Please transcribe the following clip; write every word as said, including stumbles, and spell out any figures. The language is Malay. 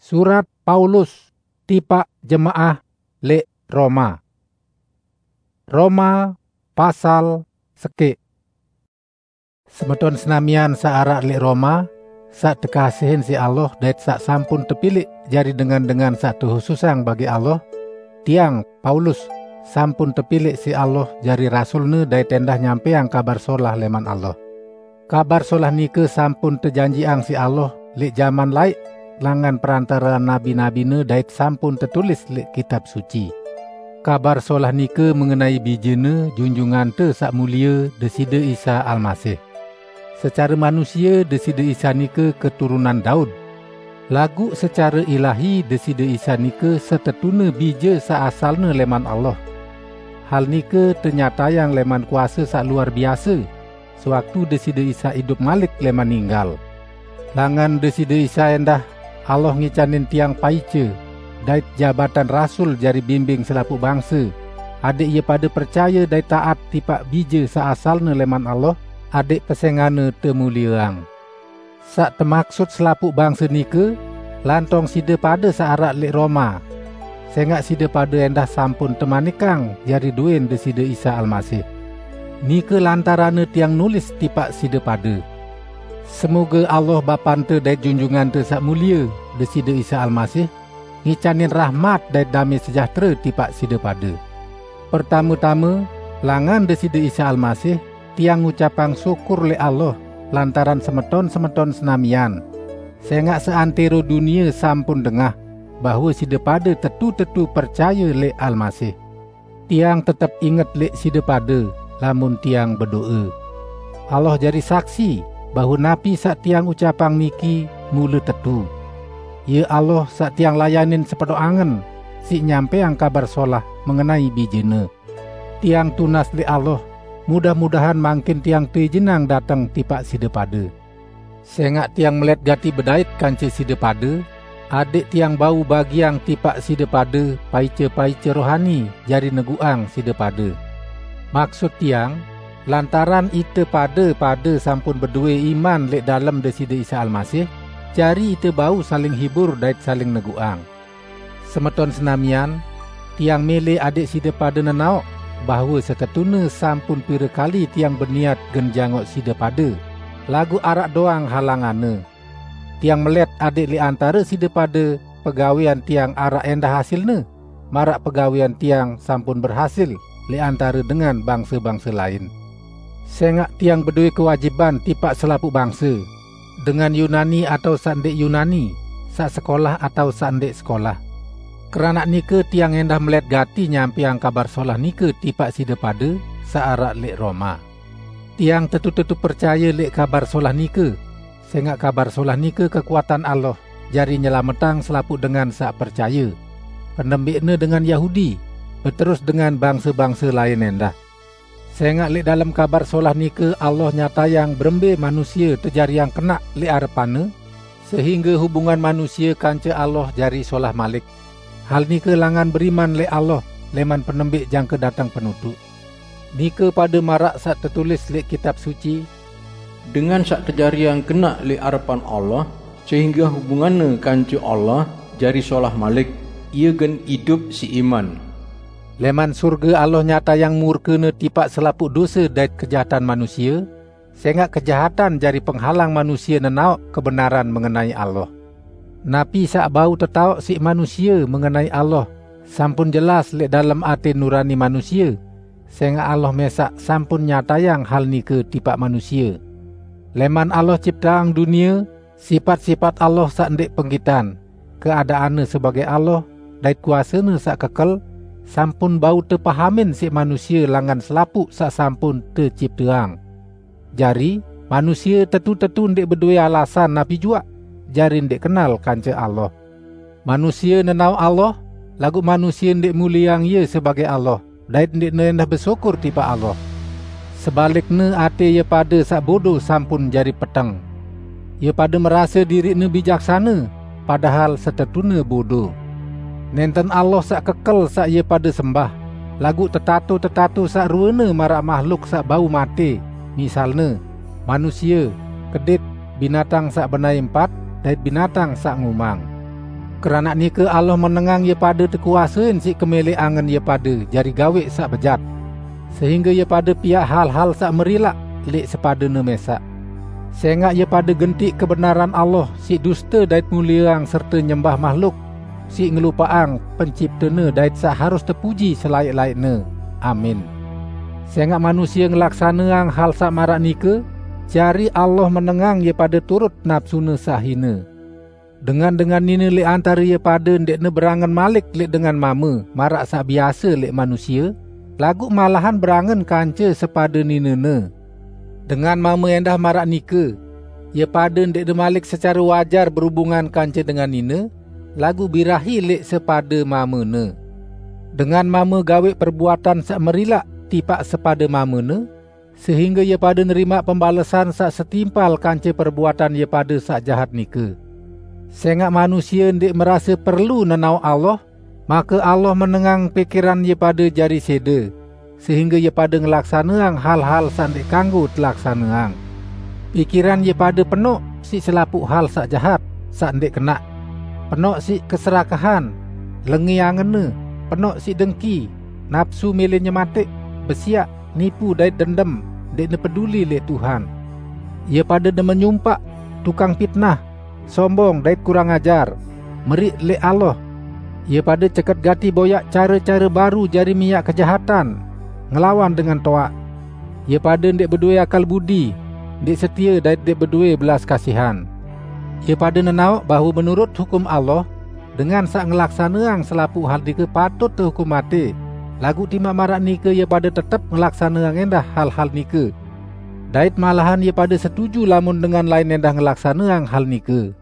Surat Paulus tipak jemaah le Roma. Roma pasal sekik. Semeton senamian saarak le Roma, sak tekasihin si Allah dait sak sampun terpilih jari dengan-dengan sak tehususang bagi Allah, tiang Paulus sampun terpilih si Allah jari rasulne dait tendah nyampeang kabar solah leman Allah. Kabar solah nike sampun terjanjiang si Allah le zaman laik langan perantara nabi-nabi ne dait sampun tertulis le kitab suci. Kabar solah nike mengenai bijene junjungan te sak mulia Deside Isa Almasih. Secara manusia Deside Isa nike keturunan Daud. Lagu secara ilahi Deside Isa nike setetune bija sak asalne leman Allah. Hal nike ternyata yang leman kuasa sak luar biasa sewaktu Deside Isa hidup malik leman ninggal. Langan Deside Isa endah Allah ngicanin tiang paice dait jabatan rasul jari bimbing selapu bangsa. Adik ia pada percaya dait taat tipak bija sa asalna leman Allah, adik pesengane temuliang. Sak termaksud selapu bangsa nike lantong sida pada saarak lek Roma. Sengak sida pada endah sampun temanikang jari duin Deside Isa Almasih. Nike lantarane tiang nulis tipak sida pada. Semoga Allah Bapante dait junjungan te sak mulia Deside Isa Almasih ngicanin rahmat dait damai sejahtera tipak sida pada. Pertama-tama, langan Deside Isa Almasih tiang ngucapang syukur le Allah lantaran semeton-semeton senamian. Sengak seantero dunia sampun dengah bahawa sida pada tetu-tetu percaya le Almasih. Tiang tetap ingat le sida pada lamun tiang berdoa. Allah jadi saksi bahawa napi sak tiang ucapang niki mula tetu. Ya Allah sak tiang layanin sepedo angen si nyampeang kabar solah mengenai bijene. Tiang tunas li Allah, mudah-mudahan makin tiang teu jenang datang tipak sida pada. Sengak tiang melet gati bedait kance sida pada, adik tiang bau bagiang tipak sida pada paice-paice rohani jari neguang sida pada. Maksud tiang lantaran ite pada-pada sampun berdua iman lek dalam Deside Isa Almasih, jari ite bau saling hibur dait saling neguang. Semeton senamian, tiang mele adik sida pada nenaok bahawa setetune sampun pira kali tiang berniat genjangok sida pada. Lagu arak doang halangane. Tiang melet adik li antara sida pada pegawian tiang arak endah hasilne, marak pegawian tiang sampun berhasil li antara dengan bangsa-bangsa lain. Sengak tiang berdua kewajiban tipak selapu bangsa dengan Yunani atau sandek Yunani, sak sekolah atau sandek sekolah. Kerana nike tiang endah melet gati nyampiang kabar solah nike tipak sida pada saarak lek Roma. Tiang tetu-tetu percaya lek kabar solah nike. Sengak kabar solah nike kekuatan Allah jari nyelametang selapu dengan sak percaya. Penembikne dengan Yahudi, berterus dengan bangsa-bangsa lain endah. Sengak lek dalam kabar solah nike Allah nyata yang berembe manusia terjari yang kena lek arepane, sehingga hubungan manusia kanca Allah jari solah malik. Hal nike langan beriman lek Allah leman penembik jangka datang penutup. Nike pada marak sak tertulis lek kitab suci, dengan sak terjari yang kena lek arepan Allah, sehingga hubungannya kanca Allah jari solah malik, ia gen hidup si iman. Leman surga Allah nyata yang murkene tipak selapuk dosa dait kejahatan manusia, sehingga kejahatan jari penghalang manusia nenaok kebenaran mengenai Allah. Napi sak bau tetaok si manusia mengenai Allah, sampun jelas lek dalam ati nurani manusia, sehingga Allah mesak sampun nyata yang hal nike tipak manusia. Leman Allah ciptaang dunia, sifat-sifat Allah sak ndek penggitan, keadaannya sebagai Allah, dait kuasanya sak kekel, sampun bau terpahamin si manusia langan selapuk sak sampun terciptaang. Jari manusia tetu-tetu ndek berdua alasan napi jua jari ndek kenal kanca Allah. Manusia nenau Allah, lagu manusia ndek muliang ye sebagai Allah, dait ndek nendah bersyukur tipa Allah. Sebaliknya ate ye pada sak bodoh sampun jari petang. Ye pada merasa diri ne bijaksana, padahal setetune bodoh. Nenten Allah sak kekel sak ye pada sembah. Lagu tetatu-tetatu sak ruana marak makhluk sak bau mati. Misalnya, manusia, kedit, binatang sak benai empat, dait binatang sak ngumang. Kerana nike Allah menengang ye pada terkuasain si kemelek angen ye pada jari gawe sak bejat, sehingga ye pada pihak hal-hal sak merilak lek sepada ne mesak. Sehingga ye pada gentik kebenaran Allah si dusta dait muliang serta nyembah makhluk, si ngelupaang penciptane dait sak harus terpuji selaik-laikne. Amin. Sehingga manusia ngelaksaneang hal sak marak nike, jari Allah menengang ye pada turut nafsune sahina. Dengan-dengan ini lek antara ye pada ndekne berangan malik lek dengan mama, marak sak biasa lek manusia, lagu malahan berangan kanca sepada ninene. Dengan mama endah marak nike, ye pada ndekne malik secara wajar berhubungan kanca dengan nina, lagu birahi lek sepada mamane. Dengan mama gawe perbuatan sak merilak tipak sepada mamane, sehingga ye pada nerima pembalasan sak setimpal kanca perbuatan ye pada sak jahat nike. Sehingga manusia ndek merasa perlu nenau Allah, maka Allah menengang pikiran ye pada jari seda, sehingga ye pada ngelaksaneang hal-hal sak ndek kanggo telaksaneang. Pikiran ye pada penuh si selapuk hal sak jahat, sak ndek kena. Penuh si keserakahan, lengi angene, penuh si dengki, nafsu milenya matik, besiak, nipu dait dendam, ndek ne peduli lek Tuhan. Ye pada de menyumpak, tukang fitnah, sombong dait kurang ajar, merik lek Allah. Ia pada ceket gati boyak cara-cara baru jari minyak kejahatan, ngelawan dengan toak. Ia pada ndek berdua akal budi, ndek setia dait ndek berdua belas kasihan. Ia pada nenauk bahawa menurut hukum Allah, dengan sak ngelaksaneang selapuk hal nike patut terhukum mati. Lagu timak marak nike ia pada tetap ngelaksaneang endah hal-hal nike. Dait malahan ia pada setuju lamun dengan lain endah ngelaksaneang hal nike.